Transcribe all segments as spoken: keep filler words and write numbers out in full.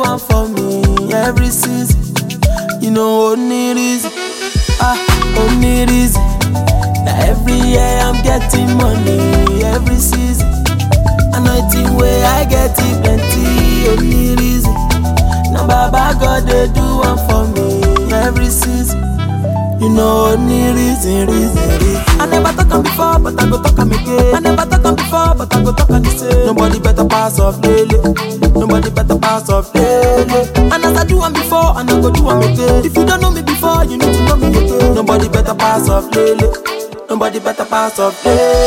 one for me every season. You know, only reason, ah, only reason. Now every year I'm getting money every season. Anointing way I get it plenty, only reason. Now Baba God they do one for me every season. You know only reason, reason, reason. I never talk am before, but I go talk am again. I never talk am before, but I go talk am the same. Nobody better pass off Lele. Nobody better pass off Lele. And as I do am before, and I go do am again. If you don't know me before, you need to know me again. Nobody better pass off Lele. Nobody better pass off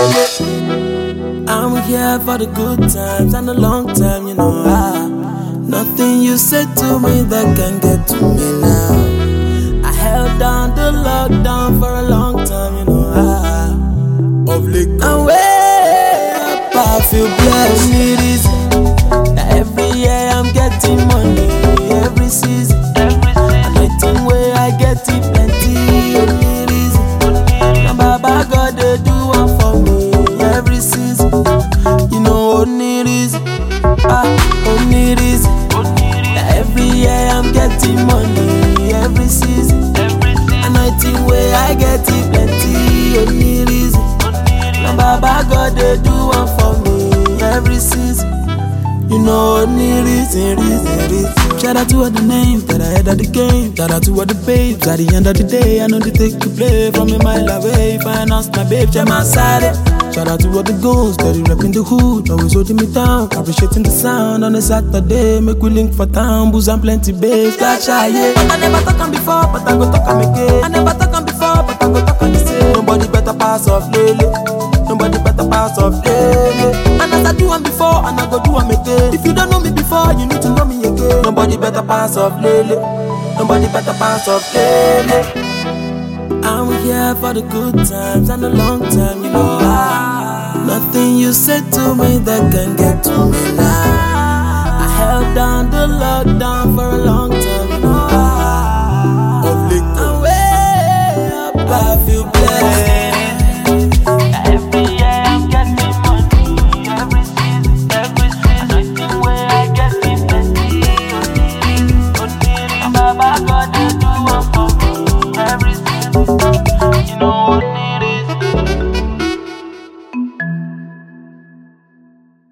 Lele. I'm here for the good times and the long time, you know. Ah, nothing you said to me that can get to me now. I held down the lockdown for a long time, you know. Ah, of late, and way up, I feel blessed. Only reason that every year I'm getting money, every season. Anointing way I get it plenty. Only reason, now Baba God they do one for me every season. You know only reason, ah, only reason. That every year I'm getting money every season. Anointing way I get it plenty, only reason. Now Baba God they do one for me every season. You know only reason, reason, reason. Shout out to all the names that I had at the game. Shout out to all the babes at the end of the day. I know they take to play from a mile away. Finance my babe, check my side. Shout out to all the goons that they repping the hood, always holding me down, appreciating the sound on a Saturday. Make we link for town, booze and plenty babes. Like shy, yeah. I never talk am before, but I go talk am again. I never talk am before, but I go talk am the same. Nobody better pass off Lele. Nobody better pass off Lele. And as I do am before, and I go do am again. If you don't know me before, you need to know me again. Nobody better pass off Lele. Nobody better pass off Lele. I'm here for the good times and the long time, you know. Ah, nothing you said to me that can get to me now. I held down the lockdown for a long time, you know. Ah, of late, and way up, I feel blessed. Every year I'm getting money, every season, every season. Anointing way I get it plenty, only, only. Baba God.